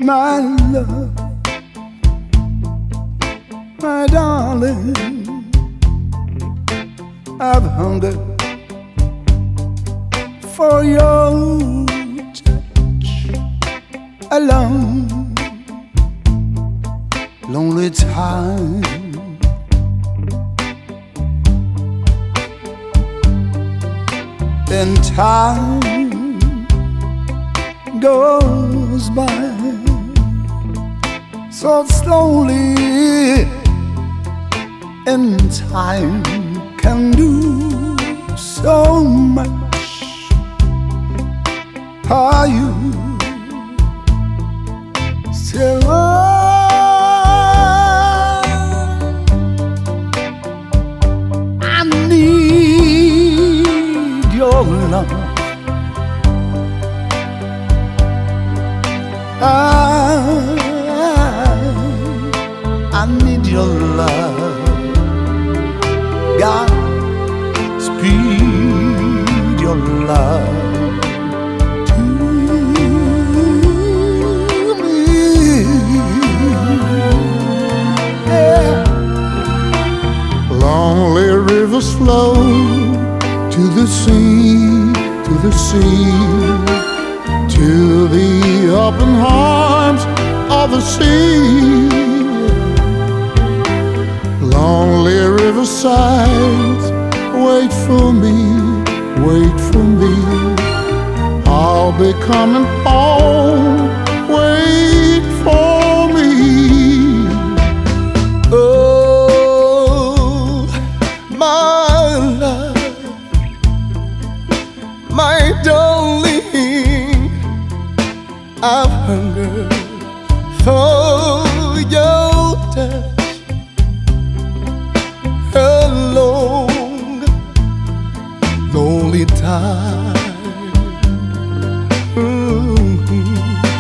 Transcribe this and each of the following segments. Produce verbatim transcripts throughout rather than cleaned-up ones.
my love, my darling, I've hungered for your touch. A long, lonely time. And time goes by so slowly, and time can do so much. Are you still on? I need your love. I, I need your love. God, speed your love to me. Yeah. Lonely rivers flow to the sea, to the sea, to the open arms of the sea. Lonely riversides, wait for me, wait for me. I'll be coming home, wait for me. Oh, my love, my darling, I've hungered for your touch. A long, lonely time. Mm-hmm.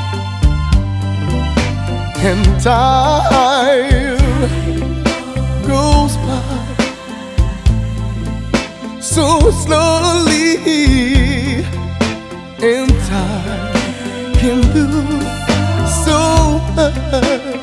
And time goes by so slowly, and time can do so much.